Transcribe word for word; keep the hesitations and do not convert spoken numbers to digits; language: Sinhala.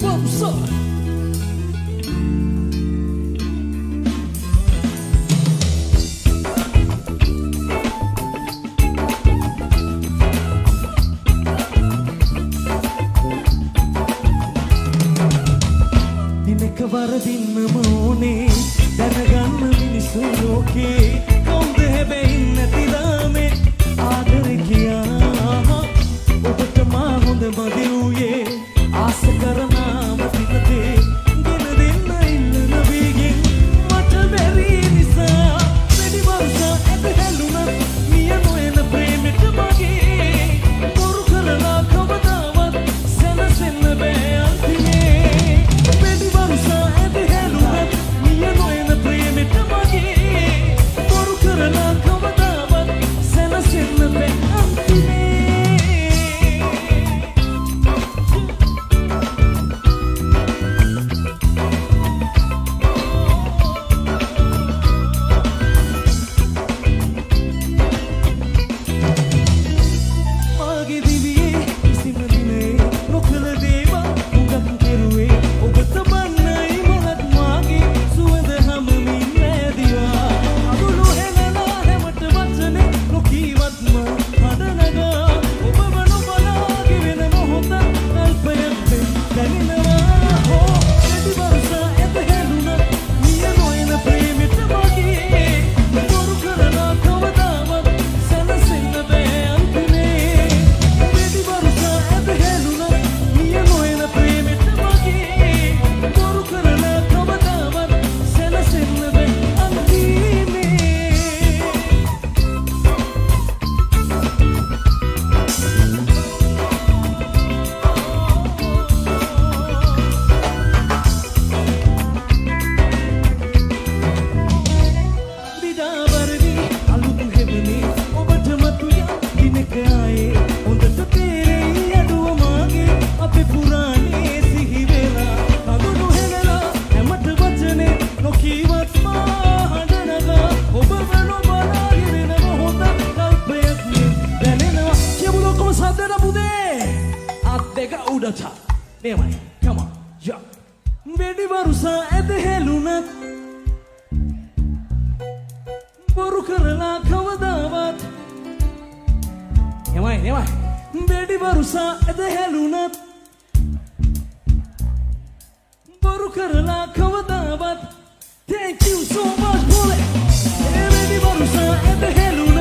වරදින්නම ඕනේ දැනගන්න මිනිස්සු ලෝකේ කොන්ද හැබැයි නැති රාමේ ආදරේ කියා ඔබට මා හොඳ මදි වූයේ ආස කරනාම පිටතේ ගෙන දෙන්න ඉල්ලන වේගෙන් මට බැරි නිසා වැඩි වර්ෂා ඇද හැලුණා මිය නොයන ප්‍රේමෙට මගේ බොරු කරලා කවදාවත් සැනසෙන්න බෑ අන්තිමේ වැඩි වර්ෂා ඇද හැලුණා මිය නොයන ප්‍රේමෙට මගේ බොරු කරලා කවදාවත් සැනසෙන්න බෑ අන්තිමේ Thank you so much, Bullet. Everybody, at the hell.